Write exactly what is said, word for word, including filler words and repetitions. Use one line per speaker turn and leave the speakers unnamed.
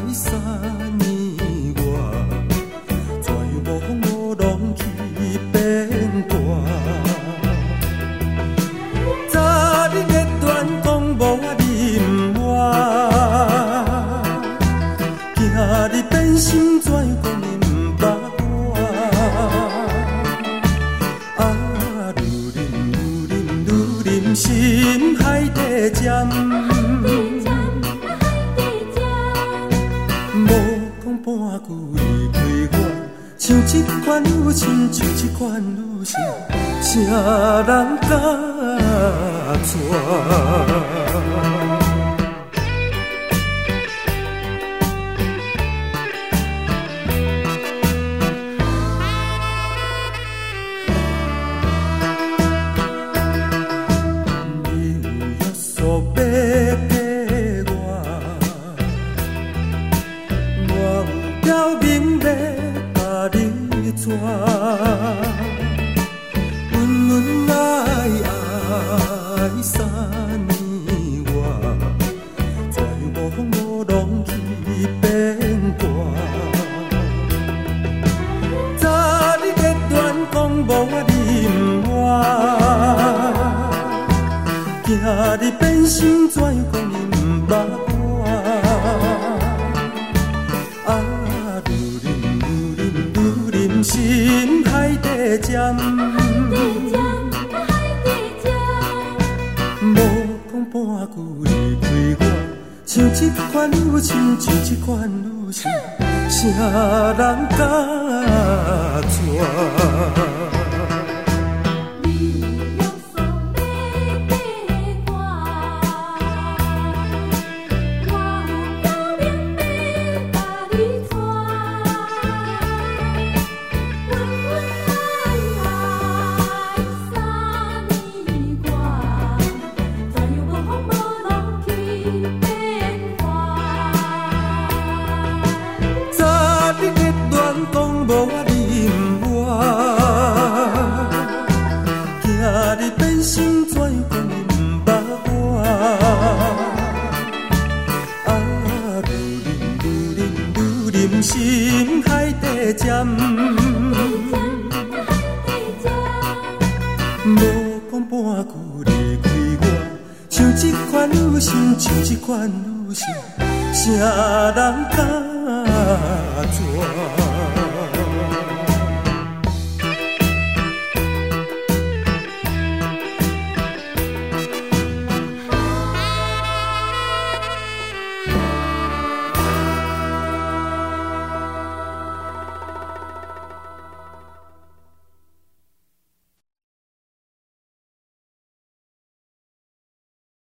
三年外，怎样无风无浪去变卦？早日的断讲无我忍我，今日变心怎样讲你不捌我？啊，愈忍愈忍愈忍，心海底针。半句离开我，像这款有情，像这款有情，谁人敢娶？温温爱爱三年外，怎样无风无浪去变卦？早日的断讲无我忍我，今日变心怎样讲你不捌我？啊，愈忍愈忍愈忍，心海底针。半句离开我，像这款有情，像这款有情，谁人敢娶？心海底针，无讲半句离开我，像这款有情，像这款有情，谁人敢娶？